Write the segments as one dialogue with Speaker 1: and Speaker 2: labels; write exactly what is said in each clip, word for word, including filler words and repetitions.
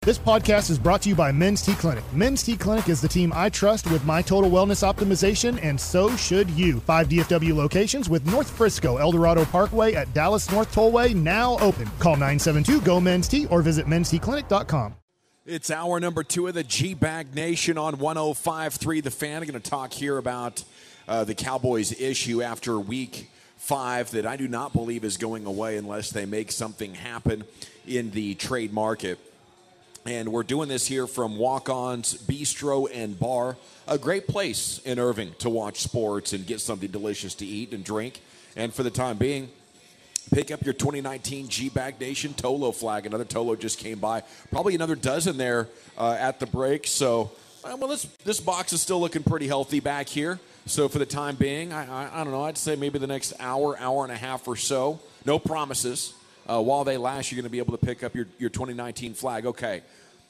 Speaker 1: This podcast is brought to you by Men's T Clinic. Men's T Clinic is the team I trust with my total wellness optimization, and so should you. Five D F W locations with North Frisco, El Dorado Parkway at Dallas North Tollway now open. Call nine seven two, G O, Men's T or visit mens t clinic dot com.
Speaker 2: It's hour number two of the G-Bag Nation on one oh five point three The Fan. I'm going to talk here about uh, the Cowboys issue after week five that I do not believe is going away unless they make something happen in the trade market. And we're doing this here from Walk-On's Bistro and Bar, a great place in Irving to watch sports and get something delicious to eat and drink. And for the time being, pick up your twenty nineteen G-Bag Nation Tolo flag. Another Tolo just came by. Probably another dozen there uh, at the break. So, uh, well, this, this box is still looking pretty healthy back here. So for the time being, I, I, I don't know, I'd say maybe the next hour, hour and a half or so. No promises. Uh, while they last, you're going to be able to pick up your, your twenty nineteen flag. Okay.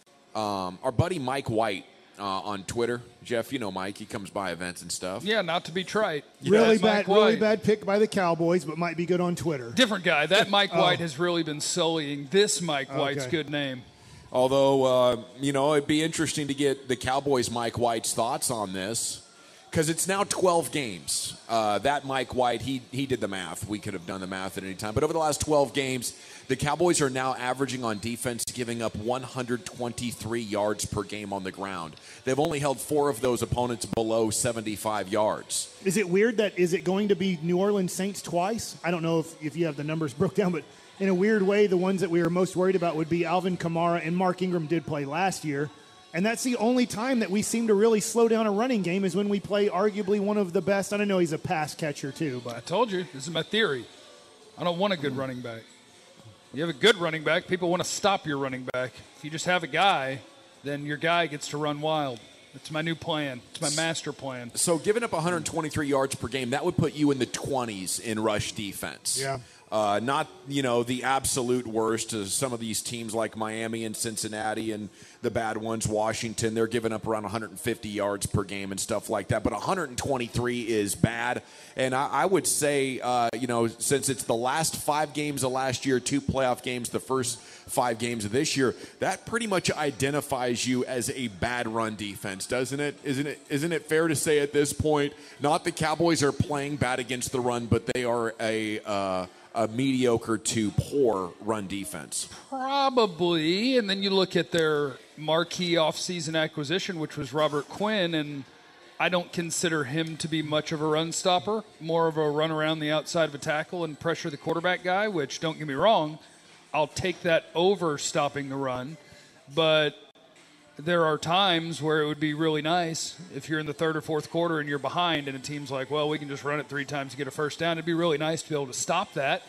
Speaker 2: Um, our buddy Mike White uh, on Twitter. Jeff, you know Mike. He comes by events and stuff.
Speaker 3: Yeah, not to be trite.
Speaker 1: Really
Speaker 3: Yeah,
Speaker 1: bad,
Speaker 3: Mike
Speaker 1: really
Speaker 3: White.
Speaker 1: bad pick by the Cowboys, but might be good on Twitter.
Speaker 3: Different guy. That Mike
Speaker 1: Oh.
Speaker 3: White has really been sullying this Mike White's
Speaker 1: Okay.
Speaker 3: good name.
Speaker 2: Although, uh, you know, it'd be interesting to get the Cowboys' Mike White's thoughts on this because it's now twelve games. Uh, that Mike White, he he did the math. We could have done the math at any time. But over the last twelve games, the Cowboys are now averaging on defense, giving up one hundred twenty-three yards per game on the ground. They've only held four of those opponents below seventy-five yards.
Speaker 1: Is it weird that is it going to be New Orleans Saints twice? I don't know if, if you have the numbers broke down, but in a weird way, the ones that we were most worried about would be Alvin Kamara, and Mark Ingram did play last year. And that's the only time that we seem to really slow down a running game is when we play arguably one of the best. I don't know he's a pass catcher too,
Speaker 3: I
Speaker 1: but
Speaker 3: told you, this is my theory. I don't want a good running back. You have a good running back, people want to stop your running back. If you just have a guy, then your guy gets to run wild. It's my new plan. It's my master plan.
Speaker 2: So giving up one hundred twenty-three yards per game, that would put you in the twenties in rush defense.
Speaker 1: Yeah.
Speaker 2: Uh, not, you know, the absolute worst to some of these teams like Miami and Cincinnati and the bad ones, Washington. They're giving up around one hundred fifty yards per game and stuff like that. But one hundred twenty-three is bad. And I, I would say, uh, you know, since it's the last five games of last year, two playoff games, the first five games of this year, that pretty much identifies you as a bad run defense, doesn't it? Isn't it? Isn't it fair to say at this point, not the Cowboys are playing bad against the run, but they are a uh, a mediocre to poor run defense?
Speaker 3: Probably. And then you look at their marquee offseason acquisition, which was Robert Quinn, and I don't consider him to be much of a run stopper, more of a run around the outside of a tackle and pressure the quarterback guy, which, don't get me wrong, I'll take that over stopping the run. But there are times where it would be really nice if you're in the third or fourth quarter and you're behind and a team's like, well, we can just run it three times to get a first down. It'd be really nice to be able to stop that.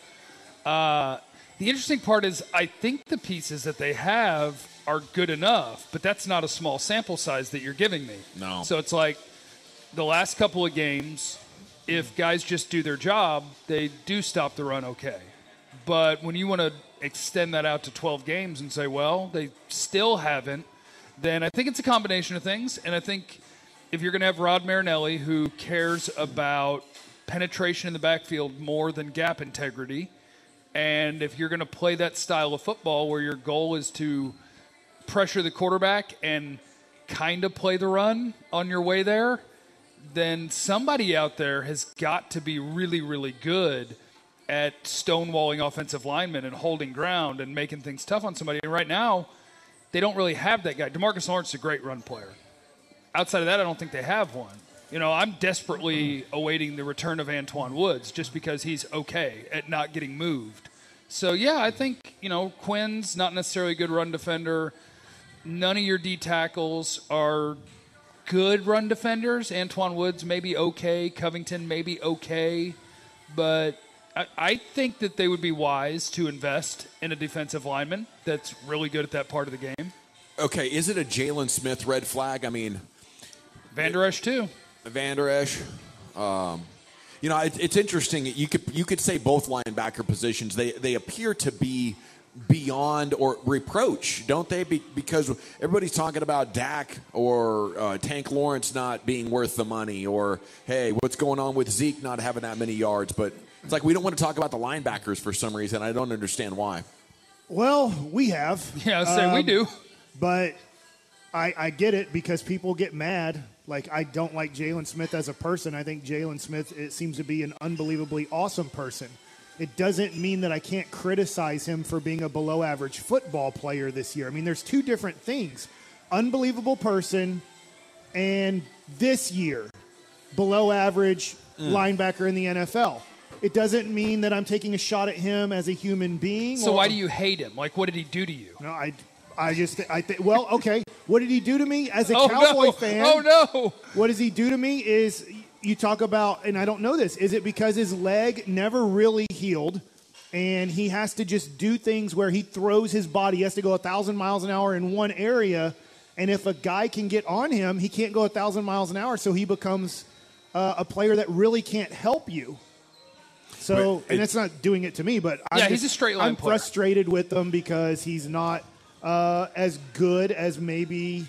Speaker 3: Uh, the interesting part is I think the pieces that they have are good enough, but that's not a small sample size that you're giving me.
Speaker 2: No.
Speaker 3: So it's like the last couple of games, if guys just do their job, they do stop the run okay. But when you want to extend that out to twelve games and say, well, they still haven't, then I think it's a combination of things. And I think if you're going to have Rod Marinelli, who cares about penetration in the backfield more than gap integrity, and if you're going to play that style of football where your goal is to pressure the quarterback and kind of play the run on your way there, then somebody out there has got to be really, really good at stonewalling offensive linemen and holding ground and making things tough on somebody. And right now, they don't really have that guy. DeMarcus Lawrence is a great run player. Outside of that, I don't think they have one. You know, I'm desperately awaiting the return of Antoine Woods just because he's okay at not getting moved. So, yeah, I think, you know, Quinn's not necessarily a good run defender. None of your D tackles are good run defenders. Antoine Woods may be okay. Covington may be okay. But I, I think that they would be wise to invest in a defensive lineman that's really good at that part of the game.
Speaker 2: Okay, is it a Jalen Smith red flag? I mean,
Speaker 3: Van Der Esch, too.
Speaker 2: Van Der Esch. Um, you know, it, it's interesting. You could you could say both linebacker positions. They they appear to be beyond or reproach, don't they? Be, because everybody's talking about Dak or uh, Tank Lawrence not being worth the money, or hey, what's going on with Zeke not having that many yards? But it's like we don't want to talk about the linebackers for some reason. I don't understand why.
Speaker 1: Well, we have.
Speaker 3: Yeah, I say
Speaker 1: um,
Speaker 3: we do.
Speaker 1: But I, I get it because people get mad. Like, I don't like Jalen Smith as a person. I think Jalen Smith, it seems to be an unbelievably awesome person. It doesn't mean that I can't criticize him for being a below-average football player this year. I mean, there's two different things. Unbelievable person and this year, below-average mm. linebacker in the N F L. It doesn't mean that I'm taking a shot at him as a human being.
Speaker 3: So
Speaker 1: or,
Speaker 3: why do you hate him? Like, what did he do to you?
Speaker 1: No, I... I just, I think, well, okay. What did he do to me as a
Speaker 3: oh,
Speaker 1: Cowboy
Speaker 3: no.
Speaker 1: fan?
Speaker 3: Oh, no.
Speaker 1: What does he do to me is you talk about, and I don't know this, is it because his leg never really healed and he has to just do things where he throws his body, he has to go one thousand miles an hour in one area, and if a guy can get on him, he can't go one thousand miles an hour, so he becomes uh, a player that really can't help you. So, Wait, and it's not doing it to me, but I'm
Speaker 3: yeah,
Speaker 1: just,
Speaker 3: he's a straight line
Speaker 1: I'm
Speaker 3: player.
Speaker 1: frustrated with him because he's not Uh, as good as maybe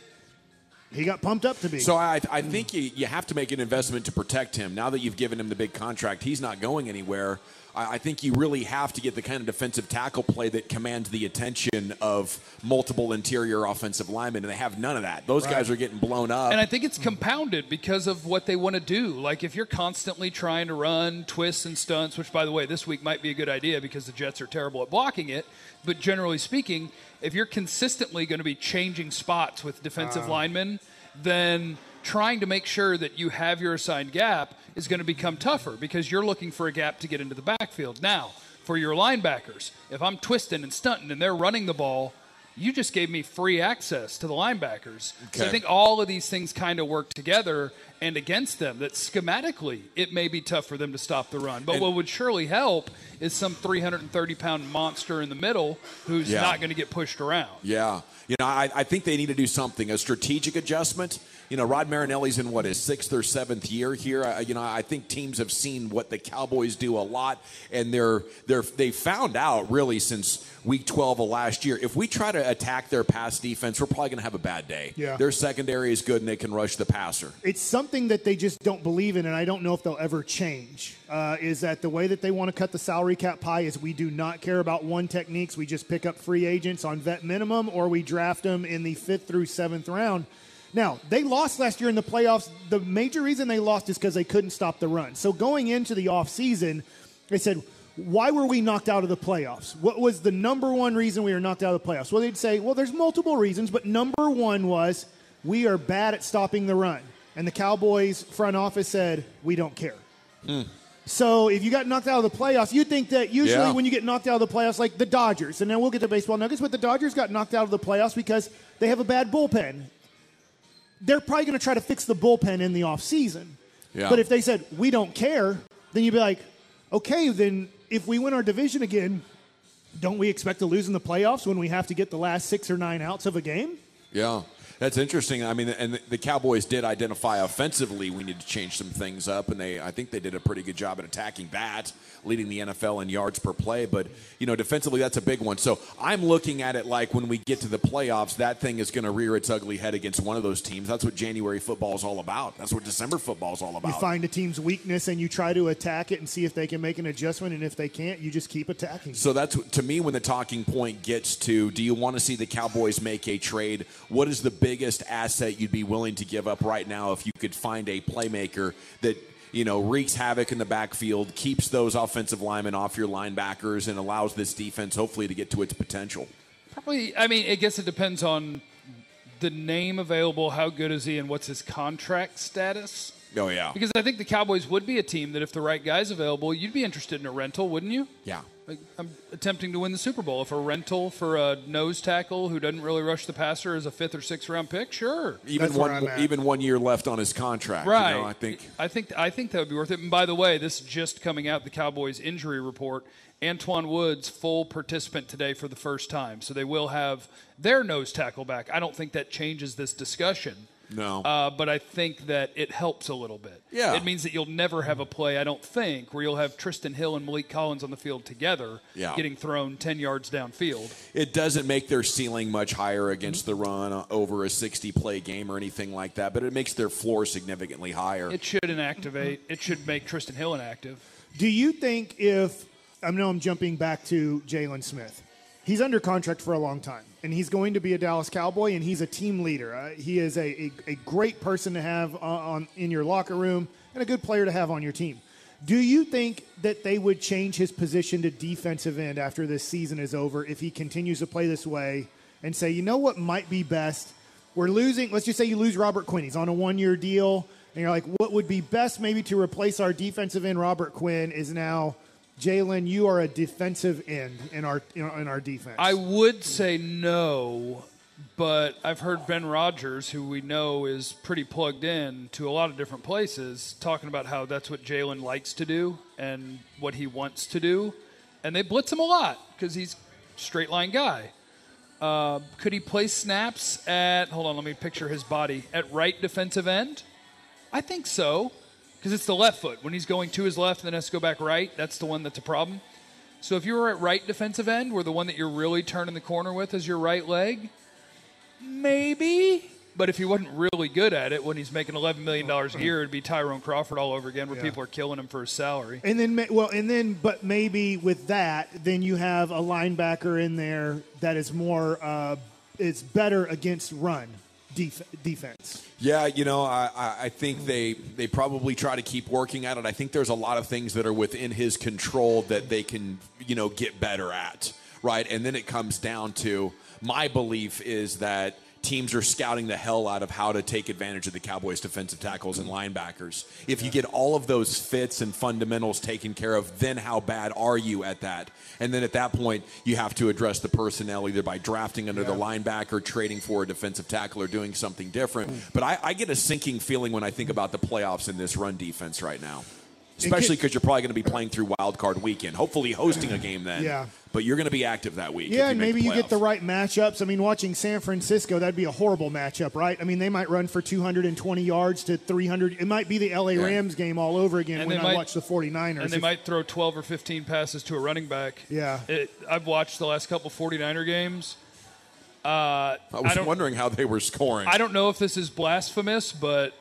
Speaker 1: he got pumped up to be.
Speaker 2: So I, I think you, you have to make an investment to protect him. Now that you've given him the big contract, he's not going anywhere. I, I think you really have to get the kind of defensive tackle play that commands the attention of multiple interior offensive linemen, and they have none of that. Those right. guys are getting blown up.
Speaker 3: And I think it's compounded because of what they want to do. Like, if you're constantly trying to run twists and stunts, which, by the way, this week might be a good idea because the Jets are terrible at blocking it, but generally speaking, if you're consistently going to be changing spots with defensive uh. linemen, then trying to make sure that you have your assigned gap is going to become tougher because you're looking for a gap to get into the backfield. Now, for your linebackers, if I'm twisting and stunting and they're running the ball, you just gave me free access to the linebackers. Okay. So I think all of these things kind of work together and against them, that schematically it may be tough for them to stop the run. But and what would surely help is some three hundred thirty pound monster in the middle who's yeah. not going to get pushed around.
Speaker 2: Yeah. You know, I, I think they need to do something, a strategic adjustment. You know, Rod Marinelli's in, what, his sixth or seventh year here. I, you know, I think teams have seen what the Cowboys do a lot, and they're they're they found out really since week twelve of last year. If we try to attack their pass defense, we're probably going to have a bad day.
Speaker 1: Yeah.
Speaker 2: Their secondary is good, and they can rush the passer.
Speaker 1: It's something that they just don't believe in, and I don't know if they'll ever change, uh, is that the way that they want to cut the salary cap pie is we do not care about one techniques. We just pick up free agents on vet minimum, or we draft them in the fifth through seventh round. Now, they lost last year in the playoffs. The major reason they lost is because they couldn't stop the run. So going into the offseason, they said, why were we knocked out of the playoffs? What was the number one reason we were knocked out of the playoffs? Well, they'd say, well, there's multiple reasons, but number one was we are bad at stopping the run. And the Cowboys front office said, we don't care. Mm. So if you got knocked out of the playoffs, you'd think that usually yeah. when you get knocked out of the playoffs, like the Dodgers, and then we'll get to baseball nuggets, but the Dodgers got knocked out of the playoffs because they have a bad bullpen. They're probably going to try to fix the bullpen in the offseason. Yeah. But if they said, we don't care, then you'd be like, okay, then if we win our division again, don't we expect to lose in the playoffs when we have to get the last six or nine outs of a game?
Speaker 2: Yeah. That's interesting. I mean, and the Cowboys did identify offensively we need to change some things up, and they I think they did a pretty good job at attacking that, leading the N F L in yards per play. But, you know, defensively, that's a big one. So I'm looking at it like when we get to the playoffs, that thing is going to rear its ugly head against one of those teams. That's what January football is all about. That's what December football is all about.
Speaker 1: You find a team's weakness and you try to attack it and see if they can make an adjustment, and if they can't, you just keep attacking.
Speaker 2: So that's, to me, when the talking point gets to, do you want to see the Cowboys make a trade? What is the big biggest asset you'd be willing to give up right now if you could find a playmaker that, you know, wreaks havoc in the backfield, keeps those offensive linemen off your linebackers, and allows this defense hopefully to get to its potential?
Speaker 3: Probably, I mean, I guess it depends on the name available, how good is he, and what's his contract status.
Speaker 2: Oh, yeah.
Speaker 3: Because I think the Cowboys would be a team that if the right guy's available, you'd be interested in a rental, wouldn't you?
Speaker 2: Yeah.
Speaker 3: Like, I'm attempting to win the Super Bowl. If a rental for a nose tackle who doesn't really rush the passer is a fifth or sixth round pick, sure.
Speaker 2: Even
Speaker 1: That's
Speaker 2: one, even one year left on his contract.
Speaker 3: Right.
Speaker 2: You know, I think.
Speaker 3: I think I think that would be worth it. And by the way, this is just coming out, the Cowboys injury report. Antoine Woods, full participant today for the first time. So they will have their nose tackle back. I don't think that changes this discussion.
Speaker 2: No.
Speaker 3: Uh, but I think that it helps a little bit.
Speaker 2: Yeah.
Speaker 3: It means that you'll never have a play, I don't think, where you'll have Tristan Hill and Malik Collins on the field together
Speaker 2: yeah.
Speaker 3: getting thrown ten yards downfield.
Speaker 2: It doesn't make their ceiling much higher against mm-hmm. the run uh, over a sixty-play game or anything like that, but it makes their floor significantly higher.
Speaker 3: It should inactivate. It should make Tristan Hill inactive.
Speaker 1: Do you think if – I know I'm jumping back to Jalen Smith. He's under contract for a long time. and he's going to be a Dallas Cowboy, and he's a team leader. Uh, he is a, a, a great person to have on, on in your locker room and a good player to have on your team. Do you think that they would change his position to defensive end after this season is over if he continues to play this way and say, you know what might be best? We're losing. Let's just say you lose Robert Quinn. He's on a one-year deal, and you're like, what would be best maybe to replace our defensive end, Robert Quinn, is now – Jalen, you are a defensive end in our in our defense.
Speaker 3: I would say no, but I've heard Ben Rodgers, who we know is pretty plugged in to a lot of different places, talking about how that's what Jalen likes to do and what he wants to do. And they blitz him a lot because he's a straight-line guy. Uh, could he play snaps at, hold on, let me picture his body, at right defensive end? I think so. Because it's the left foot. When he's going to his left and then has to go back right, that's the one that's a problem. So if you were at right defensive end, where the one that you're really turning the corner with is your right leg, maybe. But if he wasn't really good at it, when he's making eleven million dollars a year, it'd be Tyrone Crawford all over again, where yeah. people are killing him for his salary.
Speaker 1: And then, well, and then, but maybe with that, then you have a linebacker in there that is more, uh, it's better against run def- defense.
Speaker 2: Yeah, you know, I, I think they they probably try to keep working at it. I think there's a lot of things that are within his control that they can, you know, get better at, right? And then it comes down to, my belief is that teams are scouting the hell out of how to take advantage of the Cowboys' defensive tackles and linebackers. If you get all of those fits and fundamentals taken care of, then how bad are you at that? And then at that point, you have to address the personnel either by drafting under yeah. the linebacker, trading for a defensive tackle, or doing something different. But I, I get a sinking feeling when I think about the playoffs in this run defense right now. Especially because you're probably going to be playing through Wild Card Weekend, hopefully hosting a game then.
Speaker 1: Yeah.
Speaker 2: But you're going to be active that week.
Speaker 1: Yeah, and maybe
Speaker 2: you
Speaker 1: get the right matchups. I mean, watching San Francisco, that'd be a horrible matchup, right? I mean, they might run for two hundred twenty yards to three hundred. It might be the L A yeah. Rams game all over again and when I might, watch the 49ers.
Speaker 3: And they if, might throw twelve or fifteen passes to a running back.
Speaker 1: Yeah.
Speaker 3: It, I've watched the last couple 49er games. Uh,
Speaker 2: I was
Speaker 3: I
Speaker 2: wondering how they were scoring.
Speaker 3: I don't know if this is blasphemous, but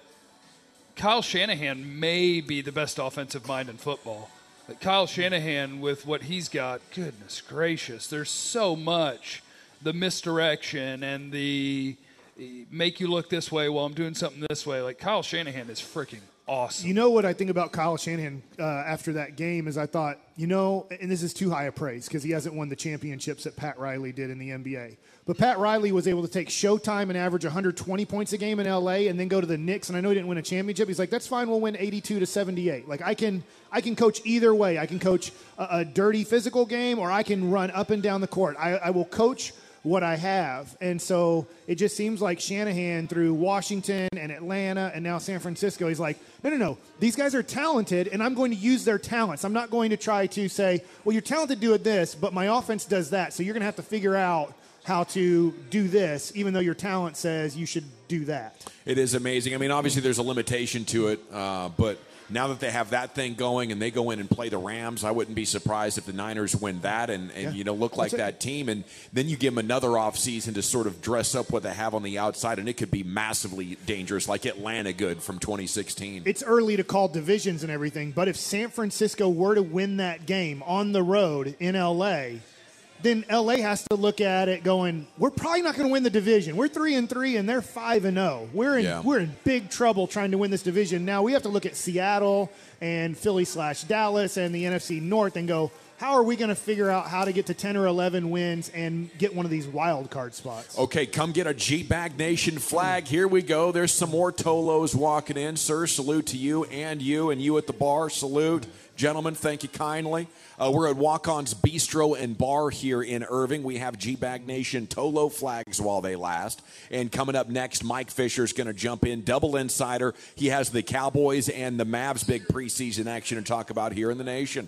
Speaker 3: Kyle Shanahan may be the best offensive mind in football. Like Kyle Shanahan, with what he's got, goodness gracious, there's so much. The misdirection and the make you look this way while I'm doing something this way. Like Kyle Shanahan is freaking awesome.
Speaker 1: You know what I think about Kyle Shanahan uh, after that game is I thought, you know, and this is too high a praise because he hasn't won the championships that Pat Riley did in the N B A. But Pat Riley was able to take Showtime and average one hundred twenty points a game in L A and then go to the Knicks. And I know he didn't win a championship. He's like, that's fine. We'll win eighty-two to seventy-eight. Like I can, I can coach either way. I can coach a, a dirty physical game or I can run up and down the court. I, I will coach what I have. And so it just seems like Shanahan through Washington and Atlanta and now San Francisco, he's like, no, no, no. These guys are talented, and I'm going to use their talents. I'm not going to try to say, well, you're talented doing this, but my offense does that. So you're going to have to figure out how to do this, even though your talent says you should do that.
Speaker 2: It is amazing. I mean, obviously there's a limitation to it, uh, but now that they have that thing going and they go in and play the Rams, I wouldn't be surprised if the Niners win that and, and yeah. you know, look like that team. And then you give them another offseason to sort of dress up what they have on the outside, and it could be massively dangerous, like Atlanta good from twenty sixteen.
Speaker 1: It's early to call divisions and everything, but if San Francisco were to win that game on the road in L A, then L A has to look at it going, we're probably not going to win the division. We're three and three, and they're five and zero. We're in
Speaker 2: yeah.
Speaker 1: we're in big trouble trying to win this division. Now we have to look at Seattle and Philly slash Dallas and the N F C North and go, how are we going to figure out how to get to ten or eleven wins and get one of these wild card spots?
Speaker 2: Okay, come get a G-Bag Nation flag. Here we go. There's some more Tolos walking in. Sir, salute to you and you and you at the bar. Salute. Gentlemen, thank you kindly. Uh, we're at Walk-On's Bistro and Bar here in Irving. We have G-Bag Nation Tolo flags while they last. And coming up next, Mike Fisher's going to jump in. Double insider. He has the Cowboys and the Mavs big preseason action to talk about here in the nation.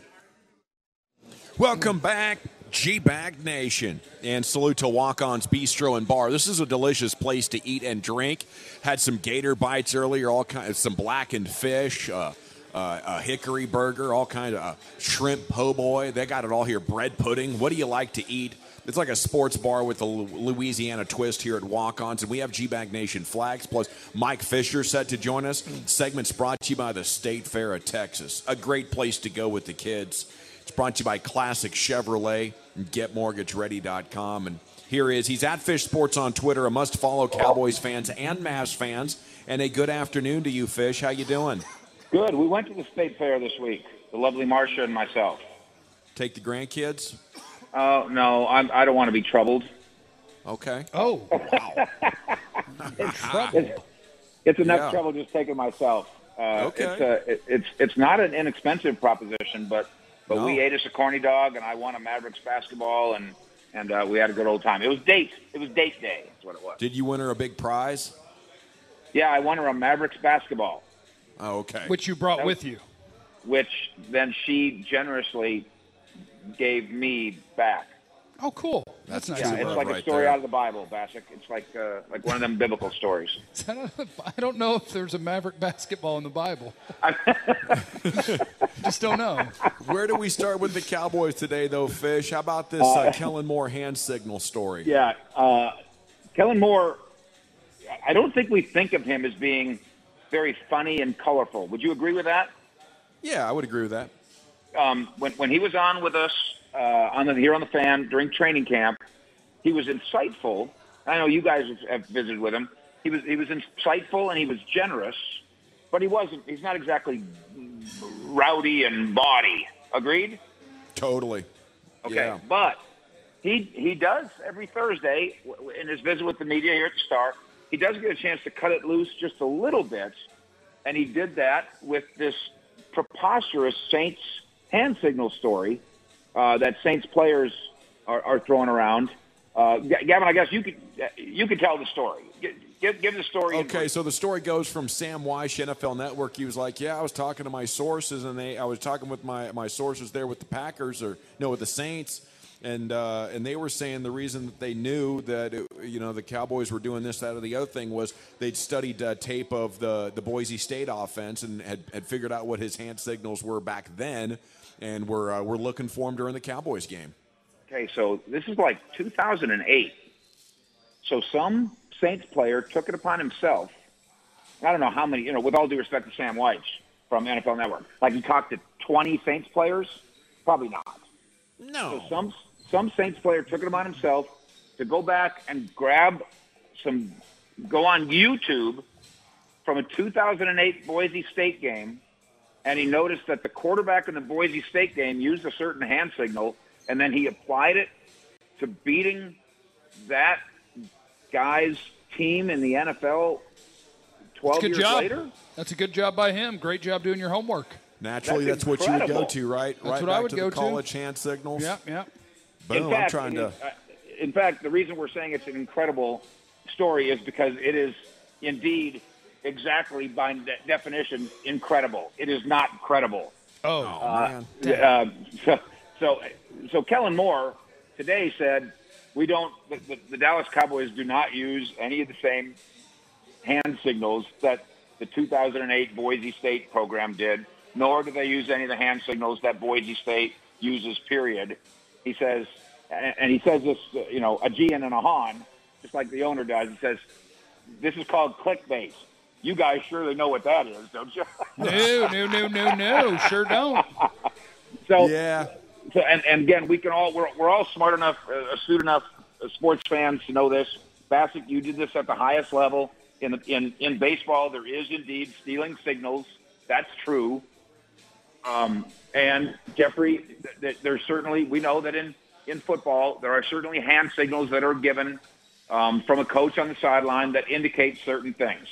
Speaker 2: Welcome back, G-Bag Nation. And salute to Walk-On's Bistro and Bar. This is a delicious place to eat and drink. Had some gator bites earlier, all kinds, some blackened fish, uh, Uh, a hickory burger, all kind of uh, shrimp po' boy. They got it all here. Bread pudding. What do you like to eat? It's like a sports bar with a Louisiana twist here at Walk-Ons. And we have G-Bag Nation flags. Plus, Mike Fisher set to join us. Segment's brought to you by the State Fair of Texas. A great place to go with the kids. It's brought to you by Classic Chevrolet and Get Mortgage Ready dot com. And here is he's at Fish Sports on Twitter, a must-follow Cowboys fans and Mavs fans. And a good afternoon to you, Fish. How you doing?
Speaker 4: Good. We went to the state fair this week, the lovely Marcia and myself.
Speaker 2: Take the grandkids?
Speaker 4: Oh, uh, no, I'm, I don't want to be troubled.
Speaker 2: Okay.
Speaker 3: Oh, wow.
Speaker 4: it's, it's enough
Speaker 2: Yeah.
Speaker 4: trouble just taking myself. Uh,
Speaker 2: Okay.
Speaker 4: It's, uh, it, it's it's not an inexpensive proposition, but but
Speaker 2: No.
Speaker 4: we ate us a corny dog, and I won a Mavericks basketball, and and uh, we had a good old time. It was date. It was date day. That's what it was.
Speaker 2: Did you win her a big prize?
Speaker 4: Yeah, I won her a Mavericks basketball,
Speaker 2: Oh, okay.
Speaker 3: Which you brought
Speaker 4: That was-
Speaker 3: with you.
Speaker 4: which then she generously gave me back.
Speaker 3: Oh, cool. That's,
Speaker 2: That's
Speaker 3: nice.
Speaker 4: Yeah,
Speaker 2: True
Speaker 4: it's
Speaker 2: love
Speaker 4: like a
Speaker 2: right
Speaker 4: story
Speaker 2: there.
Speaker 4: out of the Bible, Bassick. It's like uh, like one of them biblical stories.
Speaker 3: I don't know if there's a Maverick basketball in the Bible. Just don't know.
Speaker 2: Where do we start with the Cowboys today, though, Fish? How about this uh, Kellen Moore hand signal story?
Speaker 4: Yeah, uh, Kellen Moore, I don't think we think of him as being very funny and colorful. Would you agree with that?
Speaker 2: Yeah, I would agree with that.
Speaker 4: Um, when when he was on with us uh, on the here on the Fan during training camp, he was insightful. I know you guys have, have visited with him. He was he was insightful and he was generous, but he wasn't. He's not exactly rowdy and bawdy. Agreed?
Speaker 2: Totally.
Speaker 4: Okay,
Speaker 2: Yeah.
Speaker 4: but he he does every Thursday w- in his visit with the media here at the Star. He does get a chance to cut it loose just a little bit, and he did that with this preposterous Saints hand signal story uh, that Saints players are, are throwing around. Uh, G- Gavin, I guess you could you could tell the story. G- Give, give the story. in
Speaker 2: Okay,
Speaker 4: brief.
Speaker 2: so the story goes from Sam Weish, N F L Network. He was like, "Yeah, I was talking to my sources, and they, I was talking with my, my sources there with the Packers, or no, with the Saints, and uh, and they were saying the reason that they knew that it, you know the Cowboys were doing this, that, or the other thing was they'd studied uh, tape of the the Boise State offense and had, had figured out what his hand signals were back then, and were uh, were looking for him during the Cowboys game."
Speaker 4: Okay, so this is like two thousand eight. So some Saints player took it upon himself. I don't know how many, you know, with all due respect to Sam Weich from N F L Network. Like he talked to twenty Saints players? Probably not.
Speaker 2: No.
Speaker 4: So some some Saints player took it upon himself to go back and grab some, go on YouTube from a two thousand eight Boise State game, and he noticed that the quarterback in the Boise State game used a certain hand signal, and then he applied it to beating that guy's team in the N F L twelve
Speaker 3: Good
Speaker 4: years
Speaker 3: job.
Speaker 4: later.
Speaker 3: That's a good job by him. Great job doing your homework.
Speaker 2: Naturally,
Speaker 4: That's
Speaker 2: that's, what you would go
Speaker 4: incredible.
Speaker 2: to, right?
Speaker 3: That's
Speaker 2: right
Speaker 3: what I
Speaker 2: back
Speaker 3: would
Speaker 2: to
Speaker 3: go
Speaker 2: the
Speaker 3: to.
Speaker 2: college hand signals.
Speaker 3: Yeah, yeah.
Speaker 2: Boom,
Speaker 4: in fact,
Speaker 2: I'm trying to.
Speaker 4: uh, in fact, the reason we're saying it's an incredible story is because it is indeed exactly by de- definition incredible. It is not credible.
Speaker 3: Oh,
Speaker 2: Oh, man.
Speaker 4: Uh, so, so, so Kellen Moore today said we don't. The, the, the Dallas Cowboys do not use any of the same hand signals that the two thousand eight Boise State program did, nor do they use any of the hand signals that Boise State uses. Period. He says, and and he says this, uh, you know, a G and a Han, just like the owner does. He says, "This is called clickbait. You guys surely know what that is, don't you?"
Speaker 3: no, no, no, no, no. Sure don't.
Speaker 4: so,
Speaker 2: Yeah.
Speaker 4: So, and, and again, we can all we're, we're all smart enough, uh, astute enough, uh, sports fans to know this. Bassick, you did this at the highest level in the, in in baseball. There is indeed stealing signals. That's true. Um, and Jeffrey, th- th- there's certainly we know that in in football there are certainly hand signals that are given um, from a coach on the sideline that indicate certain things.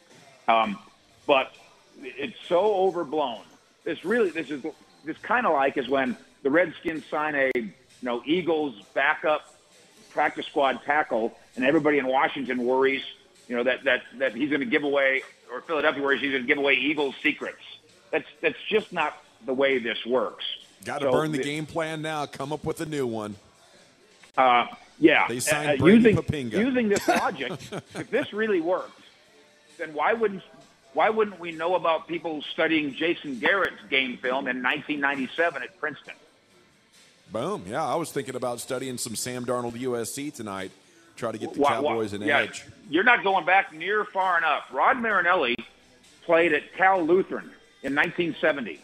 Speaker 4: Um, but it's so overblown. This really, this is this kind of like is when the Redskins sign a, you know, Eagles backup practice squad tackle, and everybody in Washington worries, you know, that that that he's going to give away, or Philadelphia worries he's going to give away Eagles secrets. That's that's just not the way this works.
Speaker 2: Got to
Speaker 4: So
Speaker 2: burn the
Speaker 4: the-
Speaker 2: game plan now. Come up with a new one.
Speaker 4: Uh, yeah,
Speaker 2: They signed
Speaker 4: uh,
Speaker 2: Brady
Speaker 4: using
Speaker 2: Papinga.
Speaker 4: using this logic, if this really works, then why wouldn't why wouldn't we know about people studying Jason Garrett's game film in nineteen ninety-seven at Princeton?
Speaker 2: Boom. Yeah, I was thinking about studying some Sam Darnold U S C tonight. Try to get the
Speaker 4: Why- why-
Speaker 2: Cowboys an
Speaker 4: yeah,
Speaker 2: edge.
Speaker 4: You're not going back near far enough. Rod Marinelli played at Cal Lutheran in nineteen seventy.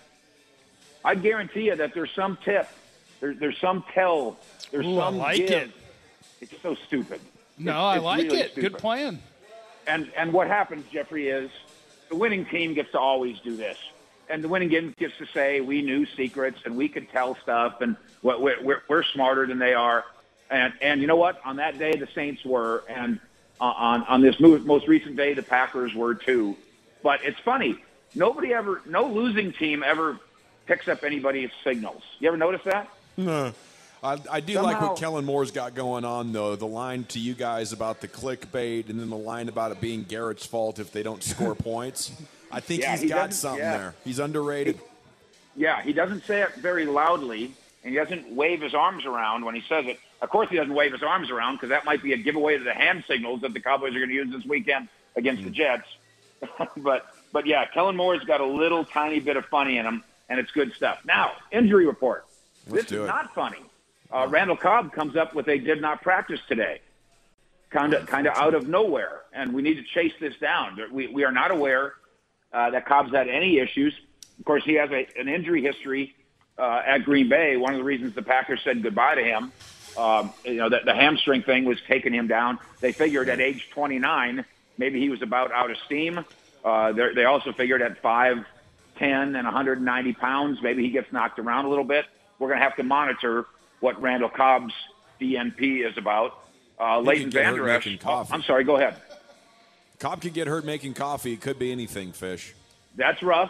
Speaker 4: I guarantee you that there's some tip, there, there's some tell, there's
Speaker 3: Ooh, I
Speaker 4: some
Speaker 3: like
Speaker 4: give.
Speaker 3: it.
Speaker 4: It's so stupid.
Speaker 3: No,
Speaker 4: It's-
Speaker 3: I
Speaker 4: it's
Speaker 3: like
Speaker 4: really
Speaker 3: it.
Speaker 4: stupid.
Speaker 3: Good plan.
Speaker 4: And and what happens, Jeffrey, is the winning team gets to always do this. And the winning team gets to say, we knew secrets and we could tell stuff and what we're, we're, we're smarter than they are. And and you know what? On that day, the Saints were. And uh, on, on this most recent day, the Packers were too. But it's funny. Nobody ever, no losing team ever picks up anybody's signals. You ever notice that?
Speaker 2: No. I, I do like
Speaker 4: Somehow-
Speaker 2: what Kellen Moore's got going on, though. The line to you guys about the clickbait and then the line about it being Garrett's fault if they don't score points. I think
Speaker 4: Yeah,
Speaker 2: he's
Speaker 4: he
Speaker 2: got
Speaker 4: doesn't-
Speaker 2: something
Speaker 4: yeah.
Speaker 2: there. He's underrated.
Speaker 4: Yeah, he doesn't say it very loudly, and he doesn't wave his arms around when he says it. Of course, he doesn't wave his arms around because that might be a giveaway to the hand signals that the Cowboys are going to use this weekend against the Jets. but, but yeah, Kellen Moore's got a little tiny bit of funny in him, and it's good stuff. Now, injury report.
Speaker 2: Let's
Speaker 4: this
Speaker 2: do
Speaker 4: is
Speaker 2: it.
Speaker 4: not funny. Uh, Randall Cobb comes up with a did not practice today, kind of kind of out of nowhere, and we need to chase this down. We we are not aware uh, that Cobb's had any issues. Of course, he has a, an injury history uh, at Green Bay. One of the reasons the Packers said goodbye to him, um, you know, that the hamstring thing was taking him down. They figured at age twenty-nine, maybe he was about out of steam. Uh, they also figured at five ten and one hundred ninety pounds, maybe he gets knocked around a little bit. We're going to have to monitor what Randall Cobb's D N P is about. Uh,
Speaker 2: He
Speaker 4: Leighton
Speaker 2: could get
Speaker 4: Van
Speaker 2: hurt
Speaker 4: Der
Speaker 2: making
Speaker 4: Esch. Oh,
Speaker 2: coffee.
Speaker 4: I'm sorry, go ahead.
Speaker 2: Cobb could get hurt making coffee. It could be anything, Fish.
Speaker 4: That's rough.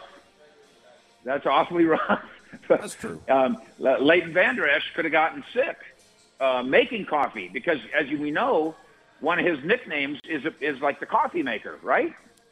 Speaker 4: That's awfully rough.
Speaker 2: That's true.
Speaker 4: um, Le- Leighton Van Der Esch could have gotten sick uh, making coffee because, as you, we know, one of his nicknames is is like the coffee maker, right?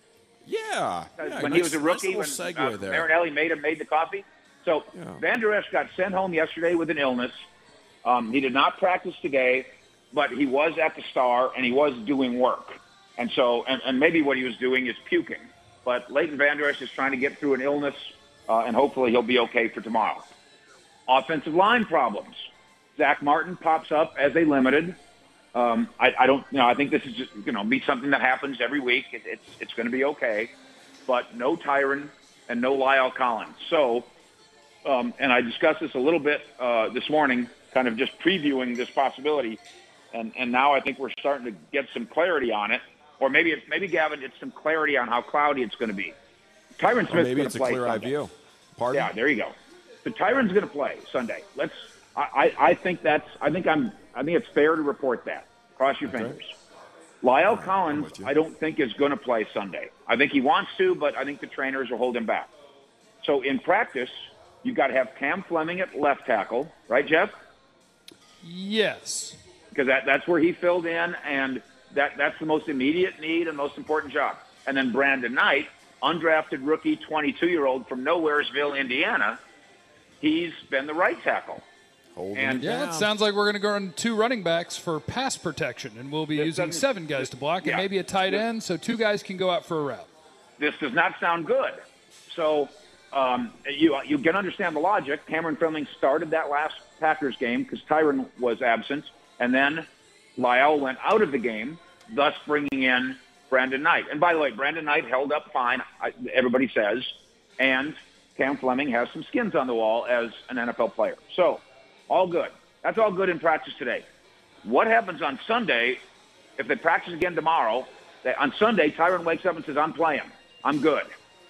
Speaker 2: Yeah. yeah
Speaker 4: when
Speaker 2: nice,
Speaker 4: he was a rookie,
Speaker 2: nice
Speaker 4: when
Speaker 2: little segue
Speaker 4: uh,
Speaker 2: there.
Speaker 4: Marinelli made him made the coffee. So
Speaker 2: Yeah.
Speaker 4: Van Der Esch got sent home yesterday with an illness. Um, he did not practice today, but he was at the Star and he was doing work. And so, and, and maybe what he was doing is puking. But Leighton Van Der Esch is trying to get through an illness, uh, and hopefully he'll be okay for tomorrow. Offensive line problems. Zach Martin pops up as a limited. Um, I, I don't, you know, I think this is just, you know, be something that happens every week. It, it's it's going to be okay. But no Tyron and no Lyle Collins. So, um, and I discussed this a little bit uh, this morning, kind of just previewing this possibility. And, and now I think we're starting to get some clarity on it. Or maybe, it's, maybe Gavin, it's some clarity on how cloudy it's going to be. Tyron
Speaker 2: Or
Speaker 4: Smith's
Speaker 2: maybe
Speaker 4: going
Speaker 2: it's
Speaker 4: to
Speaker 2: a
Speaker 4: play
Speaker 2: clear eye
Speaker 4: Sunday.
Speaker 2: view. Pardon?
Speaker 4: Yeah, there you go. So Tyron's going to play Sunday. Let's. I, I, I think that's. I think I'm. I think it's fair to report that. Cross your fingers. Lyle Collins,
Speaker 2: with you.
Speaker 4: I don't think is going to play Sunday. I think he wants to, but I think the trainers will hold him back. So in practice, you've got to have Cam Fleming at left tackle, right, Jeff?
Speaker 3: Yes.
Speaker 4: Because that, that's where he filled in, and that, that's the most immediate need and most important job. And then Brandon Knight, undrafted rookie, twenty-two-year-old from Nowheresville, Indiana, he's been the right tackle.
Speaker 2: Holding
Speaker 4: And-
Speaker 2: it
Speaker 3: Yeah,
Speaker 2: down.
Speaker 3: it sounds like we're going to go on two running backs for pass protection, and we'll be
Speaker 4: This
Speaker 3: using
Speaker 4: doesn't-
Speaker 3: seven guys to block,
Speaker 4: yeah.
Speaker 3: and maybe a tight
Speaker 4: This-
Speaker 3: end, so two guys can go out for a route.
Speaker 4: This does not sound good. So um, you you can understand the logic. Cameron Fleming started that last Packers game because Tyron was absent, and then Lyle went out of the game, thus bringing in Brandon Knight. And by the way, Brandon Knight held up fine, I, everybody says, and Cam Fleming has some skins on the wall as an N F L player. So all good. That's all good in practice today. What happens on Sunday if they practice again tomorrow? They, on Sunday, Tyron wakes up and says, I'm playing. I'm good.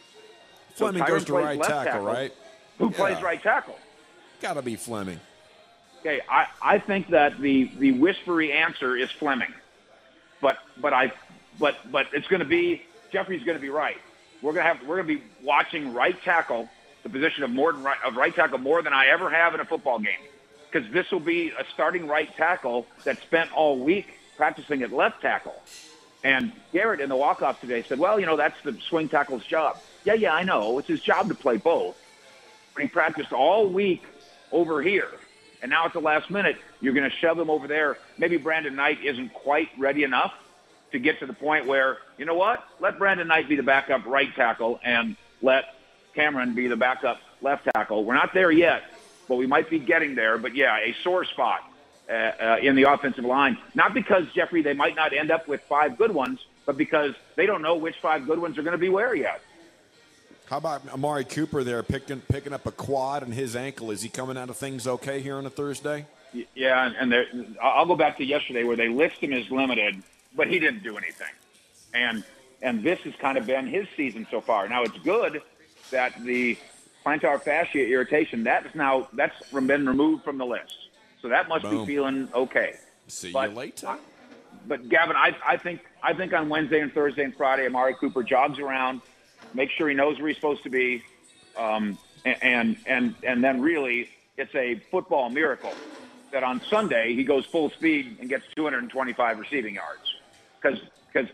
Speaker 4: So
Speaker 2: Fleming
Speaker 4: Tyron
Speaker 2: goes to
Speaker 4: plays
Speaker 2: right
Speaker 4: left
Speaker 2: tackle,
Speaker 4: tackle.
Speaker 2: right?
Speaker 4: Who
Speaker 2: Yeah.
Speaker 4: plays right tackle?
Speaker 2: Got to be Fleming.
Speaker 4: Okay, I, I think that the, the whispery answer is Fleming. But but I but but it's going to be Jeffrey's going to be right. We're going to have we're going to be watching right tackle, the position of more than right, of right tackle more than I ever have in a football game, because this will be a starting right tackle that spent all week practicing at left tackle. And Garrett in the walk-off today said, well, you know, that's the swing tackle's job. Yeah, yeah, I know. It's his job to play both. But he practiced all week over here. And now at the last minute, you're going to shove him over there. Maybe Brandon Knight isn't quite ready enough to get to the point where, you know what, let Brandon Knight be the backup right tackle and let Cameron be the backup left tackle. We're not there yet, but we might be getting there. But, yeah, a sore spot uh, uh, in the offensive line. Not because, Jeffrey, they might not end up with five good ones, but because they don't know which five good ones are going to be where yet.
Speaker 2: How about Amari Cooper there picking picking up a quad and his ankle? Is he coming out of things okay here on a Thursday?
Speaker 4: Yeah, and I'll go back to yesterday where they list him as limited, but he didn't do anything. And and this has kind of been his season so far. Now, it's good that the plantar fascia irritation, that's now that's been removed from the list. So that must
Speaker 2: Boom.
Speaker 4: be feeling okay.
Speaker 2: See
Speaker 4: but,
Speaker 2: you later.
Speaker 4: But, Gavin, I, I think I think on Wednesday and Thursday and Friday, Amari Cooper jogs around, makes sure he knows where he's supposed to be, um, and, and, and then really it's a football miracle that on Sunday he goes full speed and gets two hundred twenty-five receiving yards. Because because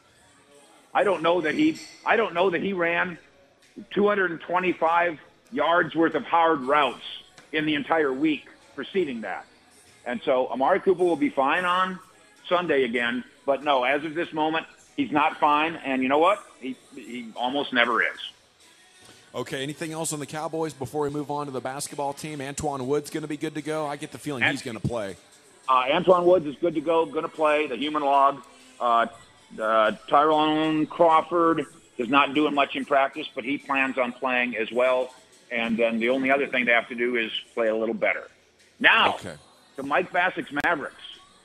Speaker 4: I don't know that he I don't know that he ran two hundred twenty-five yards worth of hard routes in the entire week preceding that. And so Amari Cooper will be fine on Sunday again, but no, as of this moment, he's not fine. And you know what? He he almost never is.
Speaker 2: Okay, anything else on the Cowboys before we move on to the basketball team? Antoine Wood's going to be good to go. I get the feeling
Speaker 4: Ant-
Speaker 2: he's going to play.
Speaker 4: Uh, Antoine Woods is good to go, going to play, the human log. Uh, uh, Tyrone Crawford is not doing much in practice, but he plans on playing as well. And then the only other thing they have to do is play a little better. Now,
Speaker 2: Okay.
Speaker 4: to Mike Bassick's Mavericks.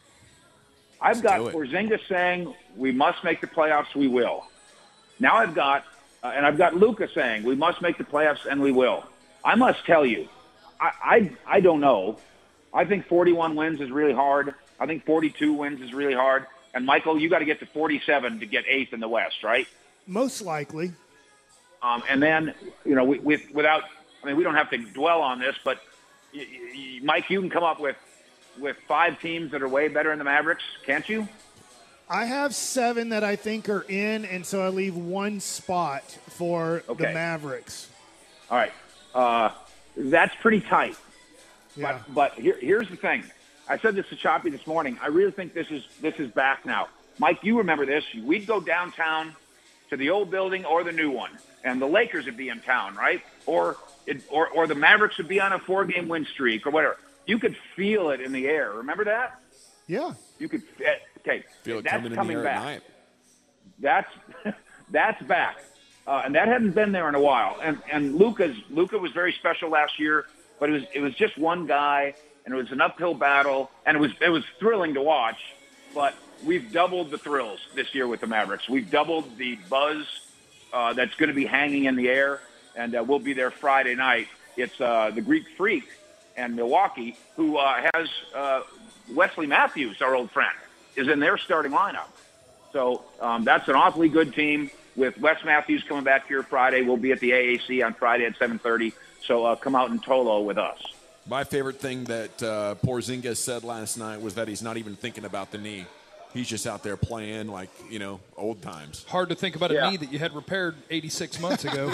Speaker 4: I've
Speaker 2: Let's
Speaker 4: got
Speaker 2: do it.
Speaker 4: Porzingis saying we must make the playoffs, we will. Now I've got, uh, and I've got Luka saying we must make the playoffs, and we will. I must tell you, I, I, I don't know. I think forty-one wins is really hard. I think forty-two wins is really hard. And, Michael, you got to get to forty-seven to get eighth in the West, right?
Speaker 1: Most likely.
Speaker 4: Um, and then, you know, with, with, without, I mean, we don't have to dwell on this, but, y- y- Mike, you can come up with, with five teams that are way better than the Mavericks, can't you?
Speaker 1: I have seven that I think are in, and so I leave one spot for the
Speaker 4: Okay.
Speaker 1: Mavericks.
Speaker 4: All right. Uh, that's pretty tight.
Speaker 1: Yeah.
Speaker 4: But, but here, here's the thing. I said this to Choppy this morning. I really think this is this is back now. Mike, you remember this. We'd go downtown to the old building or the new one, and the Lakers would be in town, right? Or it, or, or the Mavericks would be on a four-game win streak or whatever. You could feel it in the air. Remember that?
Speaker 1: Yeah.
Speaker 4: You could okay.
Speaker 2: Feel it
Speaker 4: that's
Speaker 2: coming in
Speaker 4: coming
Speaker 2: the air
Speaker 4: back.
Speaker 2: at night.
Speaker 4: That's that's back, uh, and that hadn't been there in a while. And and Luka's Luka was very special last year, but it was it was just one guy, and it was an uphill battle, and it was it was thrilling to watch. But we've doubled the thrills this year with the Mavericks. We've doubled the buzz uh, that's going to be hanging in the air, and uh, we'll be there Friday night. It's uh, the Greek Freak and Milwaukee, who uh, has uh, Wesley Matthews, our old friend, is in their starting lineup. So um, that's an awfully good team with Wes Matthews coming back here Friday. We'll be at the A A C on Friday at seven thirty. So uh, come out and Tolo with us.
Speaker 2: My favorite thing that uh, Porzingis said last night was that he's not even thinking about the knee. He's just out there playing like, you know, old times.
Speaker 3: Hard to think about a
Speaker 4: Yeah.
Speaker 3: knee that you had repaired eighty-six months ago.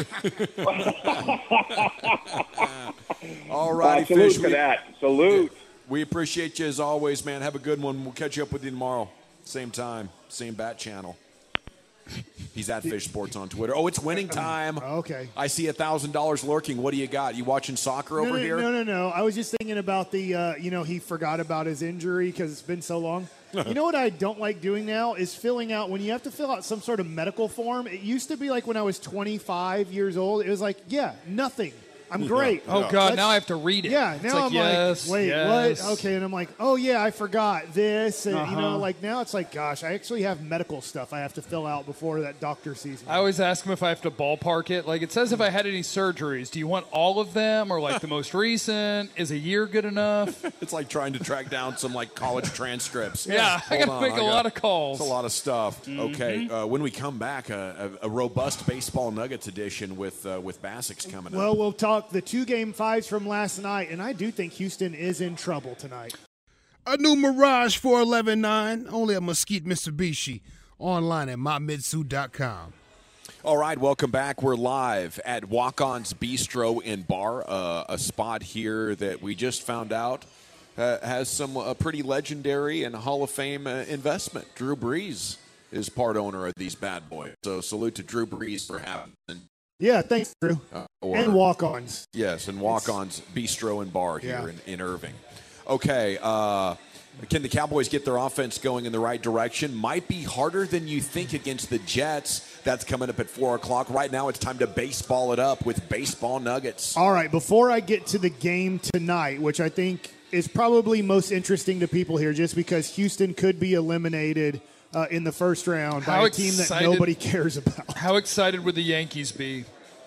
Speaker 2: All righty,
Speaker 4: Uh, salute
Speaker 2: Fish.
Speaker 4: to
Speaker 2: We,
Speaker 4: that. Salute.
Speaker 2: we appreciate you as always, man. Have a good one. We'll catch up with you tomorrow. Same time, same bat channel. He's at Fish Sports on Twitter. Oh, it's winning time.
Speaker 1: Okay.
Speaker 2: I see a thousand dollars lurking. What do you got? You watching soccer
Speaker 1: No,
Speaker 2: over
Speaker 1: no,
Speaker 2: here?
Speaker 1: no, no, no. I was just thinking about the, uh, you know, he forgot about his injury because it's been so long. You know what I don't like doing now is filling out, when you have to fill out some sort of medical form, it used to be like when I was twenty-five years old, it was like, yeah, nothing. I'm great.
Speaker 3: Oh, God,
Speaker 1: Let's-
Speaker 3: now I have to read it.
Speaker 1: Yeah,
Speaker 3: It's
Speaker 1: now
Speaker 3: like,
Speaker 1: I'm
Speaker 3: yes,
Speaker 1: like, wait,
Speaker 3: yes.
Speaker 1: what? Okay, and I'm like, oh, yeah, I forgot this. And, you
Speaker 3: Uh-huh.
Speaker 1: know, like now it's like, gosh, I actually have medical stuff I have to fill out before that doctor sees me.
Speaker 3: I always ask him if I have to ballpark it. Like, it says if I had any surgeries. Do you want all of them or, like, the most recent? Is a year good enough?
Speaker 2: It's like trying to track down some like college transcripts.
Speaker 3: Yeah, I
Speaker 2: Hold
Speaker 3: got to
Speaker 2: on,
Speaker 3: make
Speaker 2: I
Speaker 3: a
Speaker 2: got-
Speaker 3: lot of calls.
Speaker 2: It's a lot of stuff.
Speaker 3: Mm-hmm.
Speaker 2: Okay, uh, when we come back, uh, a, a robust baseball Nuggets edition with uh, with Bassick's coming
Speaker 1: Well,
Speaker 2: up.
Speaker 1: we'll talk the two game fives from last night, and I do think Houston is in trouble tonight.
Speaker 5: A new Mirage four eleven nine, only at Mesquite, Mitsubishi. Online at my mitsu dot com.
Speaker 2: All right, welcome back. We're live at Walk-On's Bistro and Bar, uh, a spot here that we just found out uh, has some a pretty legendary and Hall of Fame uh, investment. Drew Brees is part owner of these bad boys. So salute to Drew Brees for having
Speaker 1: Yeah, thanks, Drew.
Speaker 2: uh, or,
Speaker 1: And walk-ons.
Speaker 2: Yes, and Walk-On's Bistro and Bar here
Speaker 1: Yeah.
Speaker 2: in, in Irving. Okay, uh, can the Cowboys get their offense going in the right direction? Might be harder than you think against the Jets. That's coming up at four o'clock. Right now, it's time to baseball it up with Baseball Nuggets.
Speaker 1: All right, before I get to the game tonight, which I think is probably most interesting to people here, just because Houston could be eliminated uh, in the first round
Speaker 3: How
Speaker 1: by a team that
Speaker 3: excited-
Speaker 1: nobody cares about.
Speaker 3: How excited would the Yankees be?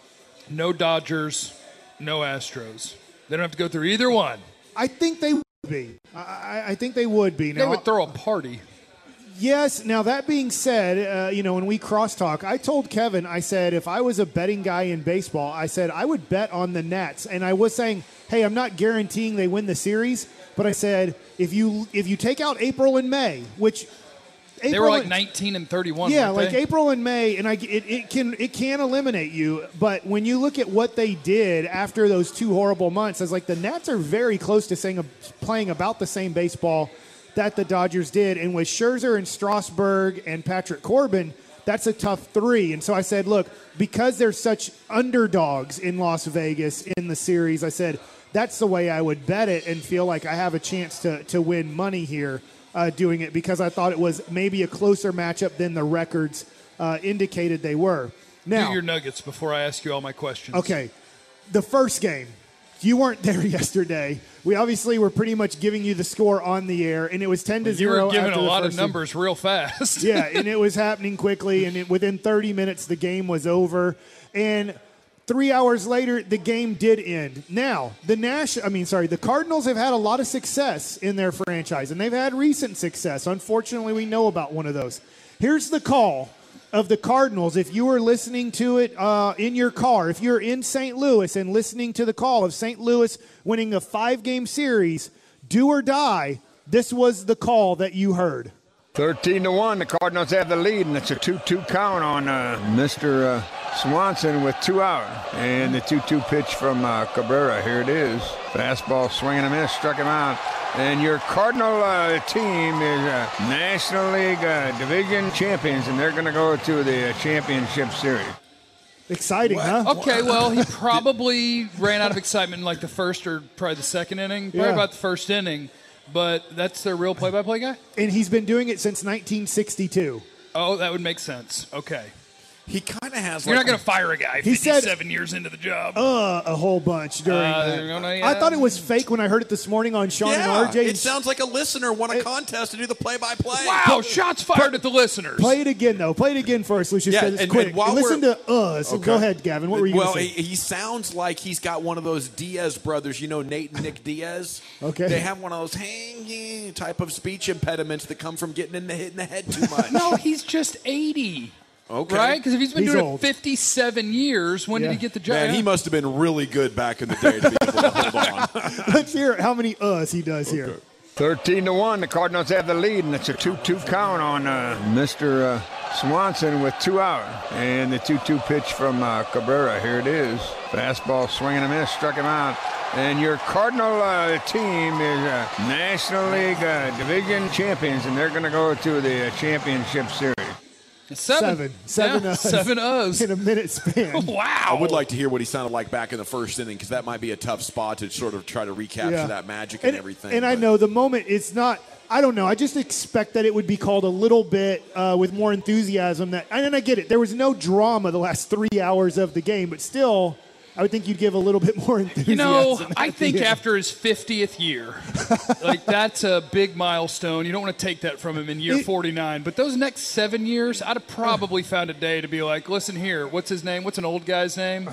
Speaker 3: No Dodgers, no Astros. They don't have to go through either one.
Speaker 1: I think they would be. I, I, I think they would be.
Speaker 3: They
Speaker 1: Now,
Speaker 3: would throw a party.
Speaker 1: Yes. Now, that being said, uh, you know, when we crosstalk, I told Kevin, I said, if I was a betting guy in baseball, I said I would bet on the Nats. And I was saying, hey, I'm not guaranteeing they win the series, but I said, if you if you take out April and May, which April
Speaker 3: They were like
Speaker 1: and,
Speaker 3: nineteen and thirty-one.
Speaker 1: yeah,
Speaker 3: weren't
Speaker 1: like
Speaker 3: they?
Speaker 1: April and May, and I it, it can it can eliminate you. But when you look at what they did after those two horrible months, I was like, the Nats are very close to saying playing about the same baseball that the Dodgers did. And with Scherzer and Strasburg and Patrick Corbin, that's a tough three. And so I said, look, because they're such underdogs in Las Vegas in the series, I said that's the way I would bet it and feel like I have a chance to to win money here. Uh, doing it because I thought it was maybe a closer matchup than the records uh, indicated they were. Now,
Speaker 3: Do your nuggets before I ask you all my questions.
Speaker 1: okay, the first game, you weren't there yesterday. We obviously were pretty much giving you the score on the air, and it was ten to
Speaker 3: You
Speaker 1: zero.
Speaker 3: were giving
Speaker 1: after
Speaker 3: a
Speaker 1: the
Speaker 3: lot of
Speaker 1: first
Speaker 3: numbers real fast.
Speaker 1: yeah, and it was happening quickly, and it, within thirty minutes, the game was over. And three hours later, the game did end. Now, the Nash, I mean, sorry, the Cardinals have had a lot of success in their franchise, and they've had recent success. Unfortunately, we know about one of those. Here's the call of the Cardinals. If you were listening to it uh, in your car, if you're in Saint Louis and listening to the call of Saint Louis winning a five-game series, do or die, this was the call that you heard.
Speaker 6: thirteen to one, the Cardinals have the lead, and it's a two two count on uh, Mister Uh, Swanson with two out. And the two two pitch from uh, Cabrera. Here it is. Fastball swinging a miss, struck him out. And your Cardinal uh, team is uh, National League uh, Division champions, and they're going to go to the uh, championship series.
Speaker 1: Exciting, huh?
Speaker 3: Okay, well, he probably ran out of excitement in like the first or probably the second inning. Probably
Speaker 1: Yeah.
Speaker 3: about the first inning. But that's their real play-by-play guy?
Speaker 1: And he's been doing it since nineteen sixty-two.
Speaker 3: Oh, that would make sense. Okay.
Speaker 2: He kind of has.
Speaker 3: You're
Speaker 2: like
Speaker 3: not going to fire a guy
Speaker 1: He said-
Speaker 3: fifty-seven years into the job.
Speaker 1: Uh, a whole bunch during
Speaker 3: Uh,
Speaker 1: that.
Speaker 3: you're gonna-
Speaker 1: I thought it was fake when I heard it this morning on Sean and
Speaker 2: Yeah,
Speaker 1: R J.
Speaker 2: it sounds like a listener won a
Speaker 1: It-
Speaker 2: contest to do the play-by-play.
Speaker 3: wow, shots fired at the listeners.
Speaker 1: Play it again, though. Play it again for us, Lucius.
Speaker 2: Yeah,
Speaker 1: because it's
Speaker 2: and-
Speaker 1: quick.
Speaker 2: and while
Speaker 1: Listen
Speaker 2: we're-
Speaker 1: to us.
Speaker 2: Okay.
Speaker 1: Go ahead, Gavin. What were you
Speaker 2: Well,
Speaker 1: going to
Speaker 2: he,
Speaker 1: say?
Speaker 2: he sounds like he's got one of those Diaz brothers. You know, Nate and Nick Diaz.
Speaker 1: Okay.
Speaker 2: They have one of those hang type of speech impediments that come from getting in the hit in the head too much.
Speaker 3: No, he's just eighty.
Speaker 2: Okay.
Speaker 3: Right? Because if he's been
Speaker 1: He's
Speaker 3: doing
Speaker 1: old.
Speaker 3: it fifty-seven years, when
Speaker 1: Yeah.
Speaker 3: did he get the job?
Speaker 2: Man, he must have been really good back in the day to be able to hold on.
Speaker 1: Let's hear how many us he does here.
Speaker 6: thirteen to one, the Cardinals have the lead, and it's a two two count on uh, Mister Uh, Swanson with two out. And the two two pitch from uh, Cabrera. Here it is. Fastball swinging a miss, struck him out. And your Cardinal uh, team is uh, National League uh, Division champions, and they're going to go to the uh, championship series.
Speaker 3: Seven.
Speaker 1: Seven. Seven
Speaker 3: Yeah,
Speaker 1: us.
Speaker 3: seven us.
Speaker 1: In a minute span.
Speaker 3: Wow.
Speaker 2: I would like to hear what he sounded like back in the first inning because that might be a tough spot to sort of try to recapture
Speaker 1: Yeah.
Speaker 2: that magic and, everything.
Speaker 1: And I
Speaker 2: but-
Speaker 1: know the moment it's not. I don't know. I just expect that it would be called a little bit uh, with more enthusiasm. That and I get it. There was no drama the last three hours of the game, but still, I would think you'd give a little bit more enthusiasm.
Speaker 3: You know,
Speaker 1: at
Speaker 3: I
Speaker 1: the
Speaker 3: think
Speaker 1: end.
Speaker 3: after his fiftieth year, like that's a big milestone. You don't want to take that from him in year
Speaker 1: It-
Speaker 3: forty-nine. But those next seven years, I'd have probably found a day to be like, listen here, what's his name? What's an old guy's name?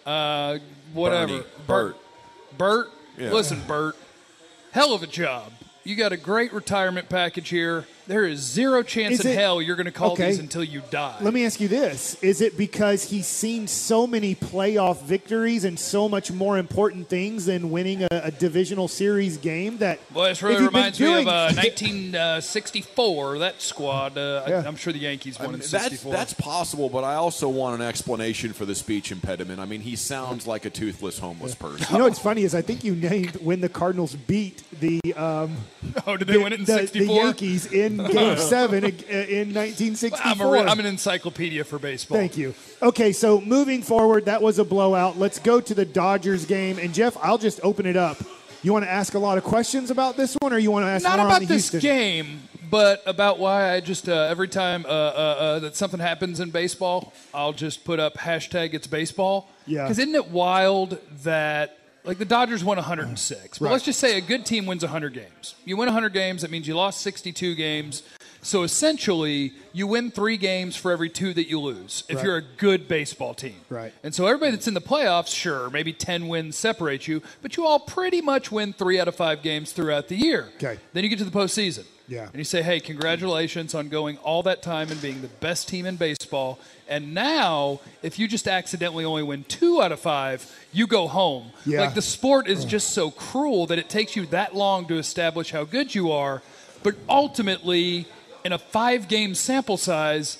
Speaker 3: Uh, whatever.
Speaker 2: Bernie. Bert.
Speaker 3: Bert?
Speaker 2: Yeah.
Speaker 3: Listen, Bert, hell of a job. You got a great retirement package here. There is zero chance
Speaker 1: Is
Speaker 3: in
Speaker 1: it-
Speaker 3: hell you're going to call
Speaker 1: okay.
Speaker 3: these until you die.
Speaker 1: Let me ask you this. Is it because he's seen so many playoff victories and so much more important things than winning a, a divisional series game that
Speaker 3: Well, this
Speaker 1: if
Speaker 3: really
Speaker 1: you've been
Speaker 3: reminds me
Speaker 1: doing-
Speaker 3: of uh, nineteen sixty-four, that squad. Uh,
Speaker 1: Yeah.
Speaker 3: I, I'm sure the Yankees
Speaker 2: I
Speaker 3: won
Speaker 2: mean,
Speaker 3: in
Speaker 2: that's,
Speaker 3: sixty-four.
Speaker 2: that's possible, but I also want an explanation for the speech impediment. I mean, he sounds like a toothless homeless person.
Speaker 1: You know what's funny is I think you named when the Cardinals beat the um,
Speaker 3: oh, did they win it in
Speaker 1: the, the
Speaker 3: sixty-four?
Speaker 1: Yankees in Game Seven in, in nineteen sixty-four.
Speaker 3: I'm, a re- I'm an encyclopedia for baseball.
Speaker 1: Thank you. Okay, so moving forward, that was a blowout. Let's go to the Dodgers game. And Jeff, I'll just open it up. You want to ask a lot of questions about this one, or you want to ask
Speaker 3: Not
Speaker 1: more
Speaker 3: about
Speaker 1: on the
Speaker 3: this
Speaker 1: Houston?
Speaker 3: game, but about why I just uh, every time uh, uh, uh, that something happens in baseball, I'll just put up hashtag it's baseball.
Speaker 1: Yeah.
Speaker 3: Because isn't it wild that Like the Dodgers won one hundred six. But
Speaker 1: Right.
Speaker 3: let's just say a good team wins one hundred games. You win one hundred games, that means you lost sixty-two games. So essentially, you win three games for every two that you lose if
Speaker 1: Right.
Speaker 3: you're a good baseball team.
Speaker 1: Right.
Speaker 3: And so everybody that's in the playoffs, sure, maybe ten wins separate you, but you all pretty much win three out of five games throughout the year.
Speaker 1: Okay.
Speaker 3: Then you get to the postseason.
Speaker 1: Yeah.
Speaker 3: And you say, hey, congratulations on going all that time and being the best team in baseball. And now, if you just accidentally only win two out of five, you go home.
Speaker 1: Yeah.
Speaker 3: Like the sport is just so cruel that it takes you that long to establish how good you are. But ultimately, in a five-game sample size,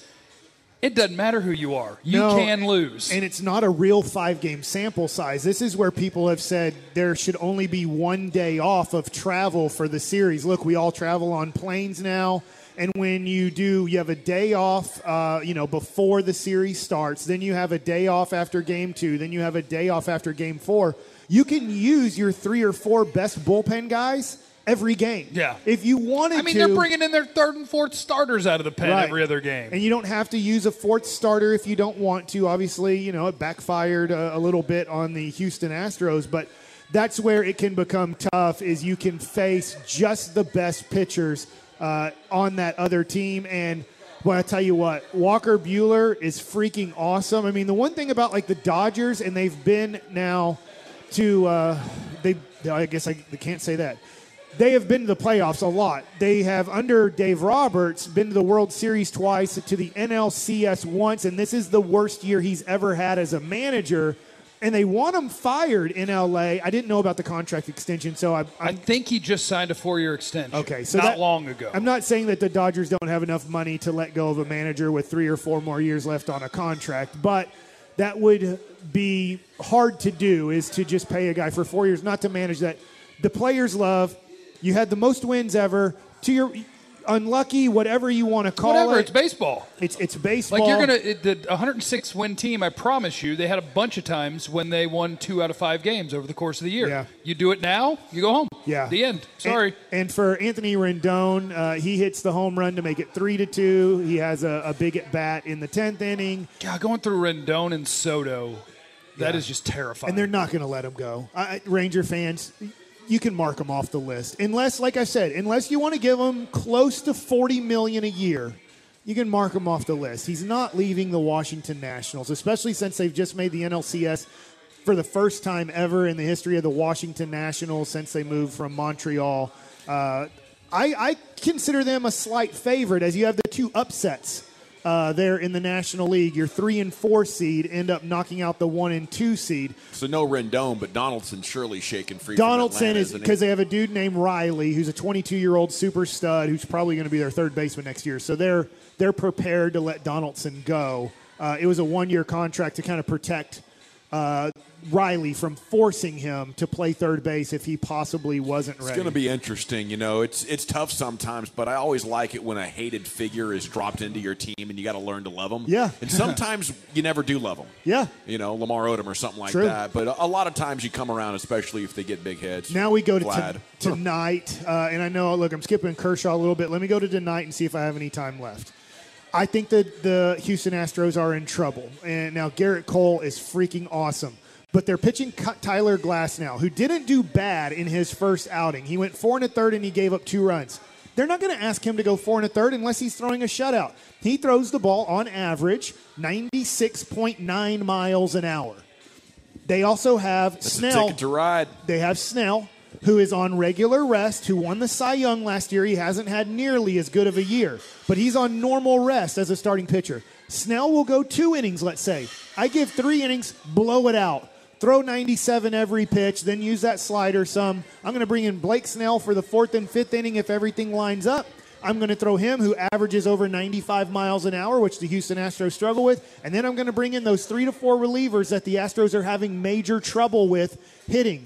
Speaker 3: it doesn't matter who you are. You
Speaker 1: No,
Speaker 3: can lose.
Speaker 1: And it's not a real five-game sample size. This is where people have said there should only be one day off of travel for the series. Look, we all travel on planes now, and when you do, you have a day off, uh, you know, before the series starts. Then you have a day off after game two. Then you have a day off after game four. You can use your three or four best bullpen guys every game.
Speaker 3: Yeah.
Speaker 1: If you wanted to.
Speaker 3: I mean, they're bringing in their third and fourth starters out of the pen
Speaker 1: Right.
Speaker 3: every other game.
Speaker 1: And you don't have to use a fourth starter if you don't want to. Obviously, you know, it backfired a, a little bit on the Houston Astros, but that's where it can become tough is you can face just the best pitchers uh, on that other team. And, well, I tell you what, Walker Buehler is freaking awesome. I mean, the one thing about, like, the Dodgers, and they've been now to uh, – they. I guess I can't say that. They have been to the playoffs a lot. They have, under Dave Roberts, been to the World Series twice, to the N L C S once, and this is the worst year he's ever had as a manager. And they want him fired in L A. I didn't know about the contract extension, so I,
Speaker 3: I think he just signed a four-year extension.
Speaker 1: Okay, so
Speaker 3: not
Speaker 1: that-
Speaker 3: long ago.
Speaker 1: I'm not saying that the Dodgers don't have enough money to let go of a manager with three or four more years left on a contract, but that would be hard to do, is to just pay a guy for four years, not to manage that. The players love. You had the most wins ever. To your unlucky, whatever you want to call
Speaker 3: Whatever,
Speaker 1: it.
Speaker 3: it's baseball.
Speaker 1: It's it's baseball.
Speaker 3: Like you're gonna it, the one hundred six win team. I promise you, they had a bunch of times when they won two out of five games over the course of the year.
Speaker 1: Yeah.
Speaker 3: You do it now, you go home.
Speaker 1: Yeah.
Speaker 3: The end. Sorry.
Speaker 1: And, and for Anthony Rendon, uh, he hits the home run to make it three to two. He has a, a big at bat in the tenth inning,
Speaker 3: God, going through Rendon and Soto, that
Speaker 1: Yeah.
Speaker 3: is just terrifying.
Speaker 1: and they're not going to let him go. I, I- Ranger fans, you can mark him off the list, unless, like I said, unless you want to give him close to forty million dollars a year. You can mark him off the list. He's not leaving the Washington Nationals, especially since they've just made the N L C S for the first time ever in the history of the Washington Nationals since they moved from Montreal. Uh, I, I consider them a slight favorite, as you have the two upsets uh, there in the National League. Your three and four seed end up knocking out the one and two seed.
Speaker 2: So no Rendon, but Donaldson surely shaking free.
Speaker 1: Donaldson
Speaker 2: from Atlanta,
Speaker 1: is
Speaker 2: isn't he?
Speaker 1: because they have a dude named Riley who's a twenty-two-year-old super stud who's probably going to be their third baseman next year. So they're they're prepared to let Donaldson go. Uh, it was a one-year contract to kind of protect uh, Riley from forcing him to play third base if he possibly wasn't ready.
Speaker 2: It's going to be interesting. You know, it's it's tough sometimes, but I always like it when a hated figure is dropped into your team and you got to learn to love them.
Speaker 1: Yeah.
Speaker 2: And sometimes you never do love them.
Speaker 1: Yeah.
Speaker 2: You know, Lamar Odom or something like
Speaker 1: True.
Speaker 2: that. But a, a lot of times you come around, especially if they get big hits.
Speaker 1: Now we go to
Speaker 2: Vlad.
Speaker 1: t- tonight, uh, and I know, look, I'm skipping Kershaw a little bit. Let me go to tonight and see if I have any time left. I think that the Houston Astros are in trouble. And now Garrett Cole is freaking awesome. But they're pitching Tyler Glasnow, who didn't do bad in his first outing. He went four and a third, and he gave up two runs. They're not going to ask him to go four and a third unless he's throwing a shutout. He throws the ball on average ninety-six point nine miles an hour. They also have
Speaker 2: It's a
Speaker 1: Snell.
Speaker 2: ticket to ride.
Speaker 1: They have Snell, who is on regular rest, who won the Cy Young last year. He hasn't had nearly as good of a year, but he's on normal rest as a starting pitcher. Snell will go two innings, let's say. I give three innings, blow it out. Throw ninety-seven every pitch, then use that slider some. I'm going to bring in Blake Snell for the fourth and fifth inning if everything lines up. I'm going to throw him, who averages over ninety-five miles an hour, which the Houston Astros struggle with. And then I'm going to bring in those three to four relievers that the Astros are having major trouble with hitting.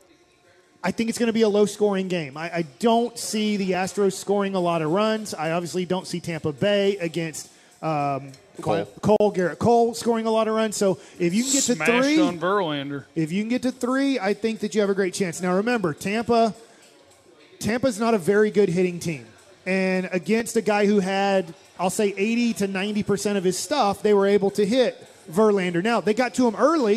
Speaker 1: I think it's going to be a low-scoring game. I, I don't see the Astros scoring a lot of runs. I obviously don't see Tampa Bay against um,
Speaker 2: Cole.
Speaker 1: Cole, Garrett Cole scoring a lot of runs. So if you can get to
Speaker 3: Smashed
Speaker 1: three,
Speaker 3: on Verlander.
Speaker 1: if you can get to three, I think that you have a great chance. Now remember, Tampa, Tampa's not a very good hitting team. And against a guy who had, I'll say, eighty to ninety percent of his stuff, they were able to hit Verlander. Now, they got to him early.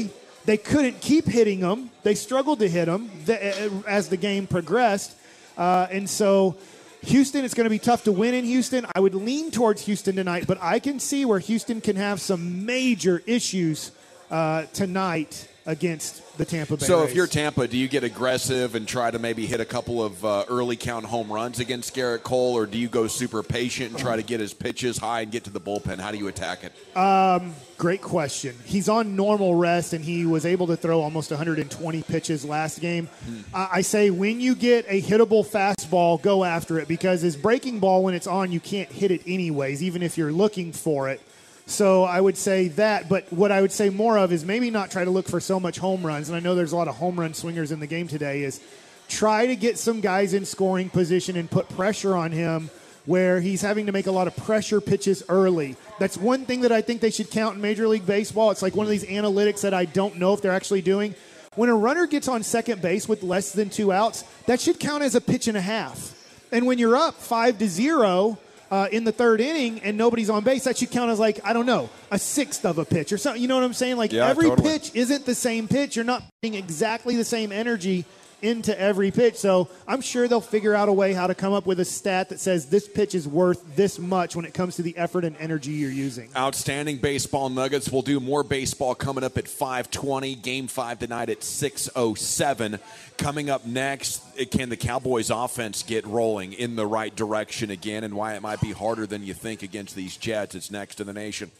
Speaker 1: they couldn't keep hitting them. They struggled to hit them as the game progressed. Uh, and so Houston, it's going to be tough to win in Houston. I would lean towards Houston tonight, but I can see where Houston can have some major issues uh, tonight against the Tampa Bay
Speaker 2: So
Speaker 1: Rays.
Speaker 2: if you're Tampa, do you get aggressive and try to maybe hit a couple of uh, early count home runs against Garrett Cole, or do you go super patient and try to get his pitches high and get to the bullpen? How do you attack it?
Speaker 1: Um, great question. He's on normal rest, and he was able to throw almost one hundred twenty pitches last game. Hmm. Uh, I say when you get a hittable fastball, go after it, because his breaking ball, when it's on, you can't hit it anyways, even if you're looking for it. So I would say that, but what I would say more of is maybe not try to look for so much home runs, and I know there's a lot of home run swingers in the game today, is try to get some guys in scoring position and put pressure on him where he's having to make a lot of pressure pitches early. That's one thing that I think they should count in Major League Baseball. It's like one of these analytics that I don't know if they're actually doing. When a runner gets on second base with less than two outs, that should count as a pitch and a half. And when you're up five to zero, Uh, in the third inning and nobody's on base, that should count as like, I don't know, a sixth of a pitch or something. You know what I'm saying? Like
Speaker 2: yeah,
Speaker 1: every
Speaker 2: totally.
Speaker 1: pitch isn't the same pitch. You're not putting exactly the same energy into every pitch. So I'm sure they'll figure out a way how to come up with a stat that says this pitch is worth this much when it comes to the effort and energy you're using.
Speaker 2: Outstanding baseball nuggets. We'll do more baseball coming up at five twenty. Game five tonight at six oh seven. Coming up next, can the Cowboys offense get rolling in the right direction again, and why it might be harder than you think against these Jets? It's next in the nation.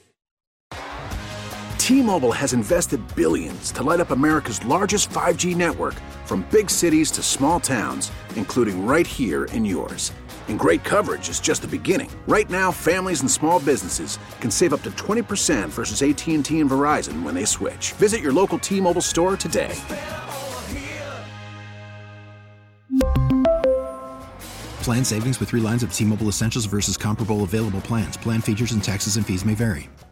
Speaker 7: T-Mobile has invested billions to light up America's largest five G network, from big cities to small towns, including right here in yours. And great coverage is just the beginning. Right now, families and small businesses can save up to twenty percent versus A T and T and Verizon when they switch. Visit your local T-Mobile store today.
Speaker 8: Plan savings with three lines of T-Mobile Essentials versus comparable available plans. Plan features and taxes and fees may vary.